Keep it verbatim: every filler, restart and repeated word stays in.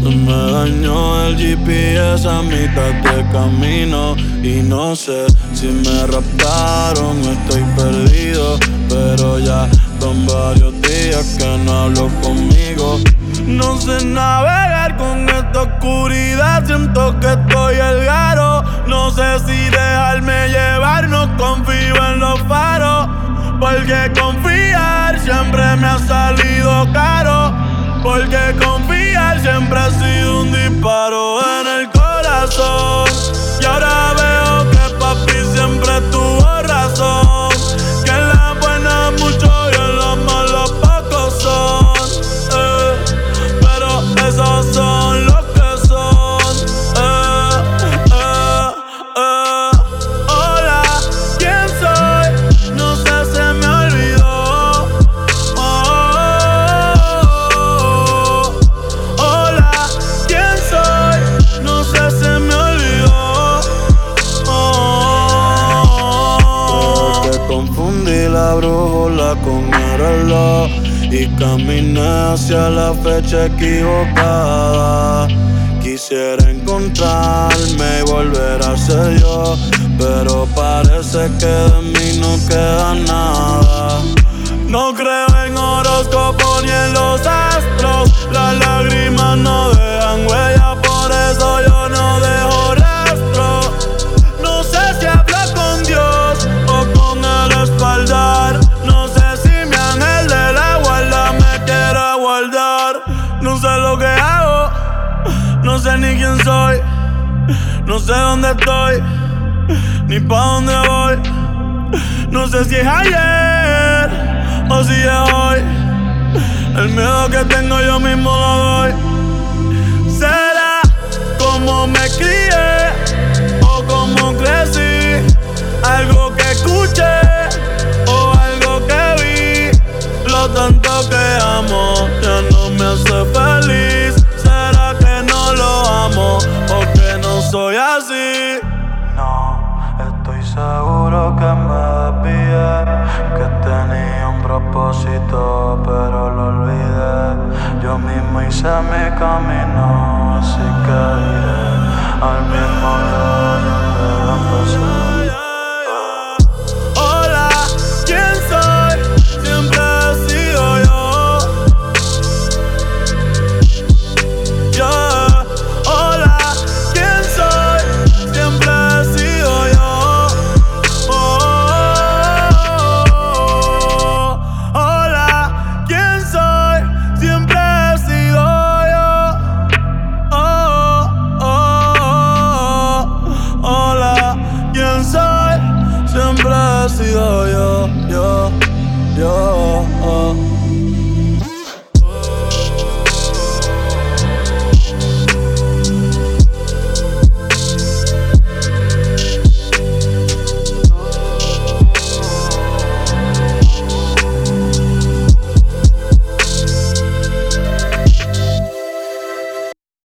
Se me dañó el G P S a mitad de camino y no sé si me raptaron o estoy perdido, pero ya son varios días que no hablo conmigo. No sé navegar con esta oscuridad, siento que estoy el garo. No sé si dejarme llevar, no confío en los faros, porque confiar siempre me ha salido caro. Porque confiar siempre ha sido un disparo en el corazón. Y ahora veo que papi siempre tuvo razón, que en las buenas mucho y en las malas pocos son, eh. Pero esos son los que son, eh, eh, eh. Hola, ¿quién soy? No sé, se me olvidó. Oh, hola, ¿quién soy? No sé, se me olvidó. Oh, porque confundí la brújula con el reloj y caminé hacia la fecha equivocada. Quisiera encontrarme y volver a ser yo, pero parece que de mí no queda nada. No creo en horóscopo ni en los astros, las lágrimas no dejan huella, por eso yo no dejo rastro. No sé si hablo con Dios o con el espaldar, no sé si mi ángel de la guarda me quiera guardar. No sé lo que hago, no sé ni quién soy, no sé dónde estoy, ni pa' dónde voy. No sé si es ayer o si es hoy, el miedo que tengo yo mismo lo doy. ¿Será como me crié o como crecí? Algo que escuché o algo que vi. Lo tanto que amo ya no me hace feliz. ¿Será que no lo amo o que no soy así? No, estoy seguro que me desvié, que tenía un propósito pero lo olvidé. Yo mismo hice mi camino, así que iré al mío.